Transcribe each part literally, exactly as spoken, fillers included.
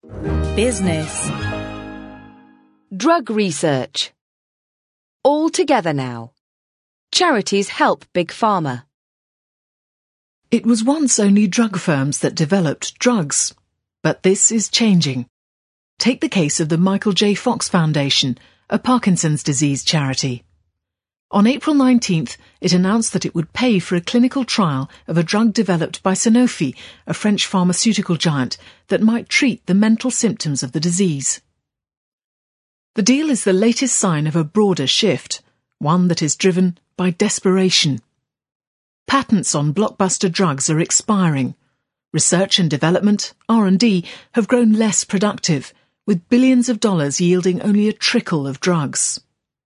Business. Drug research. All together now. Charities help Big Pharma. It was once only drug firms that developed drugs, but this is changing. Take the case of the Michael J. Fox Foundation, a Parkinson's disease charity. On April nineteenth, it announced that it would pay for a clinical trial of a drug developed by Sanofi, a French pharmaceutical giant, that might treat the mental symptoms of the disease. The deal is the latest sign of a broader shift, one that is driven by desperation. Patents on blockbuster drugs are expiring. Research and development, R and D, have grown less productive, with billions of dollars yielding only a trickle of drugs.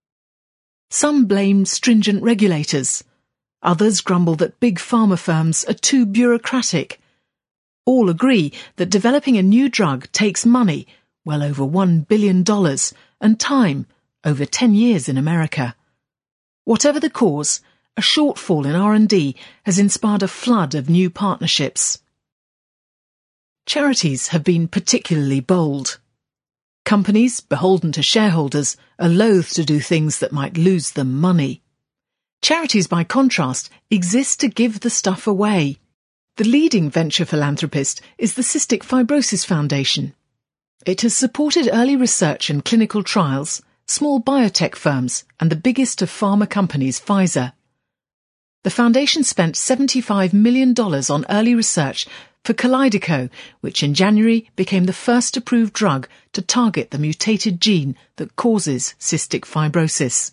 Some blame stringent regulators. Others grumble that big pharma firms are too bureaucratic. All agree that developing a new drug takes money, well over one billion dollars, and time, over ten years in America. Whatever the cause, a shortfall in R and D has inspired a flood of new partnerships. Charities have been particularly bold. Companies, beholden to shareholders, are loath to do things that might lose them money. Charities, by contrast, exist to give the stuff away. The leading venture philanthropist is the Cystic Fibrosis Foundation. It has supported early research and clinical trials, small biotech firms, and the biggest of pharma companies, Pfizer. The foundation spent seventy-five million dollars on early research for Kalydeco, which in January became the first approved drug to target the mutated gene that causes cystic fibrosis.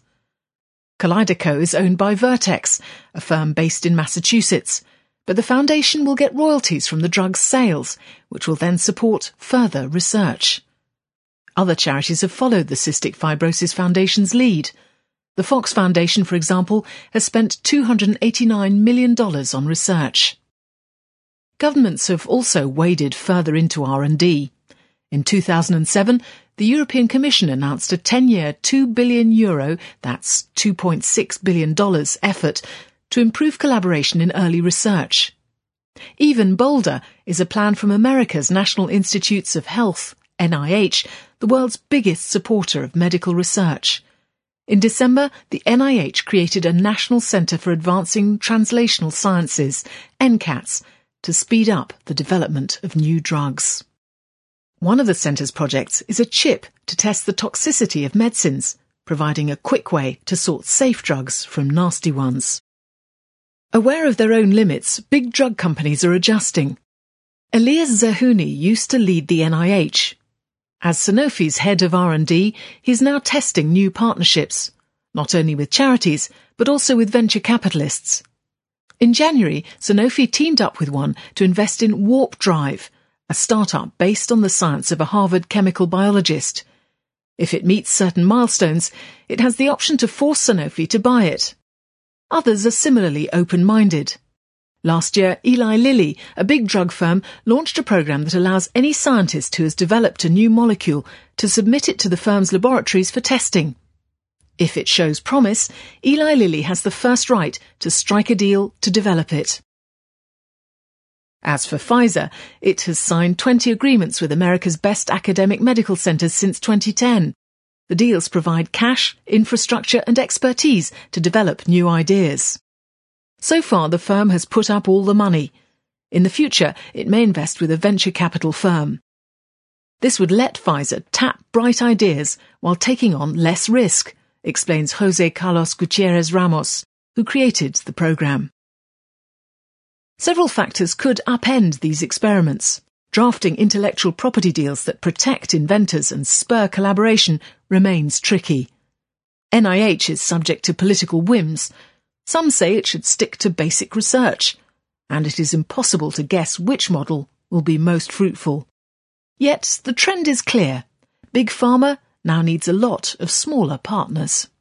Kalydeco is owned by Vertex, a firm based in Massachusetts, but the foundation will get royalties from the drug's sales, which will then support further research. Other charities have followed the Cystic Fibrosis Foundation's lead. The Fox Foundation, for example, has spent two hundred eighty-nine million dollars on research. Governments have also waded further into R and D. In two thousand seven, the European Commission announced a ten-year two billion euro, that's two point six billion dollars, effort to improve collaboration in early research. Even bolder is a plan from America's National Institutes of Health, N I H, the world's biggest supporter of medical research. In December, the N I H created a National Centre for Advancing Translational Sciences, N C A T S, to speed up the development of new drugs. One of the centre's projects is a chip to test the toxicity of medicines, providing a quick way to sort safe drugs from nasty ones. Aware of their own limits, big drug companies are adjusting. Elias Zerhouni used to lead the N I H. As Sanofi's head of R and D, he's now testing new partnerships, not only with charities, but also with venture capitalists. In January, Sanofi teamed up with one to invest in Warp Drive, a startup based on the science of a Harvard chemical biologist. If it meets certain milestones, it has the option to force Sanofi to buy it. Others are similarly open-minded. Last year, Eli Lilly, a big drug firm, launched a program that allows any scientist who has developed a new molecule to submit it to the firm's laboratories for testing. If it shows promise, Eli Lilly has the first right to strike a deal to develop it. As for Pfizer, it has signed twenty agreements with America's best academic medical centres since twenty ten. The deals provide cash, infrastructure and expertise to develop new ideas. So far, the firm has put up all the money. In the future, it may invest with a venture capital firm. This would let Pfizer tap bright ideas while taking on less risk, explains José Carlos Gutiérrez Ramos, who created the program. Several factors could upend these experiments. Drafting intellectual property deals that protect inventors and spur collaboration remains tricky. N I H is subject to political whims. Some say it should stick to basic research, and it is impossible to guess which model will be most fruitful. Yet the trend is clear. Big Pharma now needs a lot of smaller partners.